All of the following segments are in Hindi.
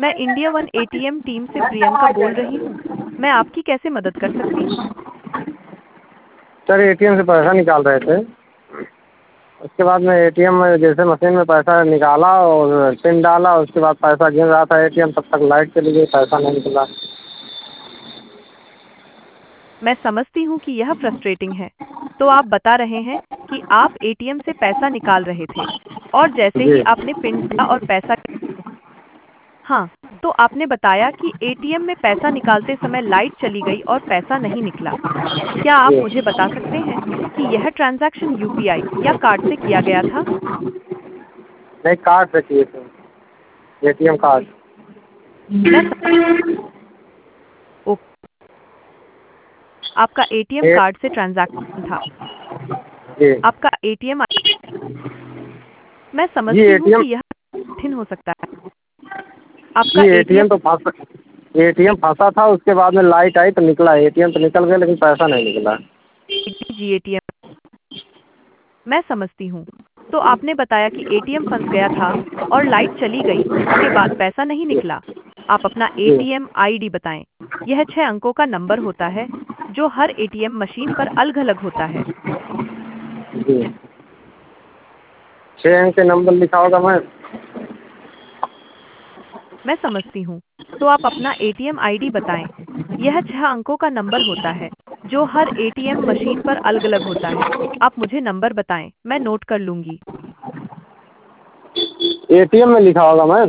मैं इंडिया वन एटीएम टीम से प्रियंका बोल रही हूँ। मैं आपकी कैसे मदद कर सकती हूँ? सर एटीएम से पैसा निकाल रहे थे। उसके बाद में एटीएम में जैसे मशीन में पैसा निकाला और पिन डाला, उसके बाद पैसा गिन रहा था एटीएम, तब तक लाइट चली गई, पैसा नहीं निकला। मैं समझती हूँ कि यह फ्रस्ट्रेटिंग है। तो आप बता रहे हैं कि आप एटीएम से पैसा निकाल रहे थे और जैसे ही जी आपने पिन डाला और पैसा, हाँ, तो आपने बताया कि एटीएम में पैसा निकालते समय लाइट चली गई और पैसा नहीं निकला। क्या आप जी। मुझे बता सकते हैं कि यह ट्रांजैक्शन यूपीआई या कार्ड से किया गया था? नहीं, कार्ड से किए थे, एटीएम कार्ड। मैं सम... ओ, आपका एटीएम ए, कार्ड से ट्रांजैक्शन था। जी आपका एटीएम, मैं जी समझती हूँ एटीएम कि यह कठिन हो सकता है। आपका जी एटीएम, एटीएम फंसा था, उसके बाद में लाइट आई तो निकला, एटीएम तो निकल गया लेकिन पैसा नहीं निकला। जी एटीएम, मैं समझती हूँ। तो आपने बताया कि एटीएम फंस गया था और लाइट चली गई, उसके बाद पैसा नहीं निकला। आप अपना जी एटीएम आईडी बताएं। यह 6 अंकों का नंबर होता है जो हर एटीएम मशीन पर अलग-अलग होता है। जी 6 अंक के नंबर लिखा होगा मैम। मैं समझती हूँ। तो आप अपना एटीएम आईडी बताएं। यह 6 अंकों का नंबर होता है जो हर एटीएम मशीन पर अलग-अलग होता है। आप मुझे नंबर बताएं, मैं नोट कर लूंगी। एटीएम में लिखा होगा मैम।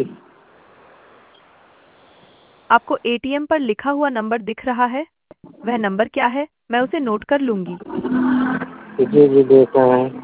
आपको एटीएम पर लिखा हुआ नंबर दिख रहा है? वह नंबर क्या है? मैं उसे नोट कर लूंगी। जी जी देख रहे हैं।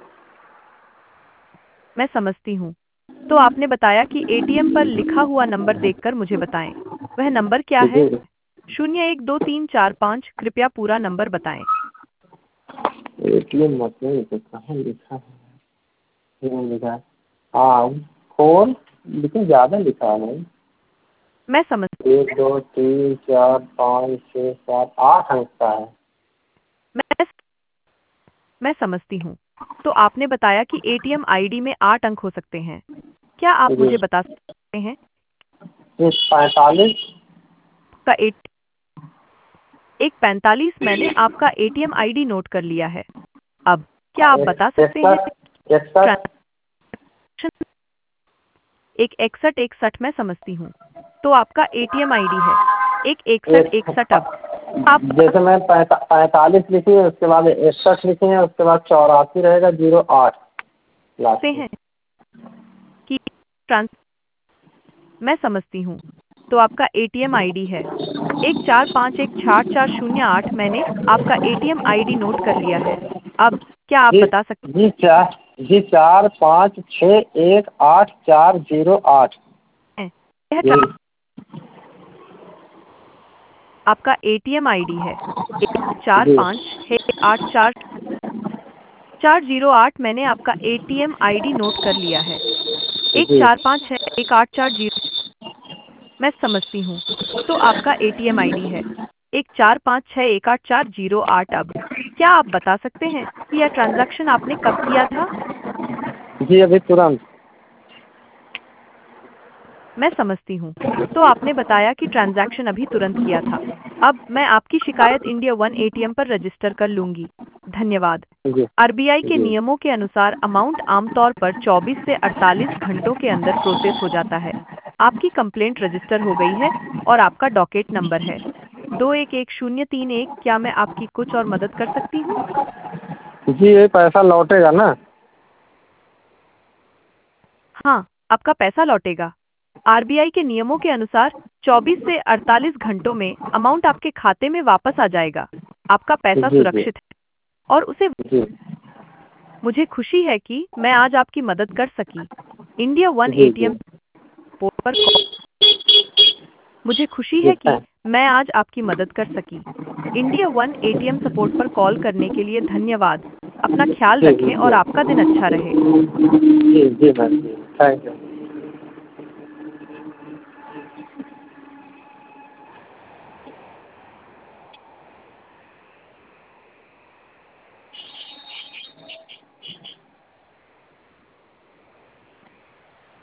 मैं समझती हूँ। तो आपने बताया कि एटीएम पर लिखा हुआ नंबर देखकर मुझे बताएं। वह नंबर क्या है? जी 012345, कृपया पूरा नंबर बताएं। एटीएम मशीन पे कहाँ लिखा है? नहीं लिखा है। हाँ, फोर, लेकिन ज़्यादा लिखा है मैम। मैं समझ 1 2 3 4 5 6 7 8 अंक का है। मैं मैं समझती हूँ। तो आपने बताया कि एटीएम आईडी में 8 अंक हो सकते हैं। क्या आप जी मुझे बता सकते हैं 45। का एट एक 45? मैंने आपका एटीएम आईडी नोट कर लिया है। अब क्या आप बता सकते हैं 61 61। ट्रांजैक्शन? एक 6161, मैं समझती हूँ। तो आपका एटीएम आईडी है एक 6161। अब आप जैसे मैं 45 लिखी है, उसके बाद 61 लिखी है, उसके बाद 84 रहेगा, 08 सकते लास्ट में। हैं कि ट्रांस मैं समझती हूँ। तो आपका एटीएम आईडी है 145144008। मैंने आपका एटीएम आईडी नोट कर लिया है। अब क्या आप जी बता सकते जी 45618408। हैं यह जी आपका एटीएम आईडी है 145684408। मैंने आपका एटीएम आईडी नोट कर लिया है जी 145618440। मैं समझती हूँ। तो आपका एटीएम आईडी है 145618408। अब क्या आप बता सकते हैं कि यह ट्रांजैक्शन आपने कब किया था? जी अभी तुरंत। मैं समझती हूँ। तो आपने बताया कि ट्रांजैक्शन अभी तुरंत किया था। अब मैं आपकी शिकायत इंडिया वन एटीएम पर रजिस्टर कर लूंगी। धन्यवाद। जी आरबीआई के जी नियमों के अनुसार अमाउंट आमतौर पर 24 से 48 घंटों के अंदर प्रोसेस हो जाता है। आपकी कंप्लेंट रजिस्टर हो गई है और आपका डॉकेट नंबर है 211031। क्या मैं आपकी कुछ और मदद कर सकती हूँ? जी ये पैसा लौटेगा ना? हाँ, आपका पैसा लौटेगा। आरबीआई के नियमों के अनुसार 24 से 48 घंटों में अमाउंट आपके खाते में वापस आ जाएगा। आपका पैसा जी जी सुरक्षित है और उसे जी मुझे खुशी है कि मैं आज आपकी मदद कर सकी। इंडिया वन जी जी एटीएम सपोर्ट पर कॉल मुझे खुशी जी है कि मैं आज आपकी मदद कर सकी। इंडिया वन एटीएम सपोर्ट पर कॉल करने के लिए धन्यवाद। अपना ख्याल जी रखें जी और आपका दिन अच्छा रहे। जी जी मैम, थैंक यू।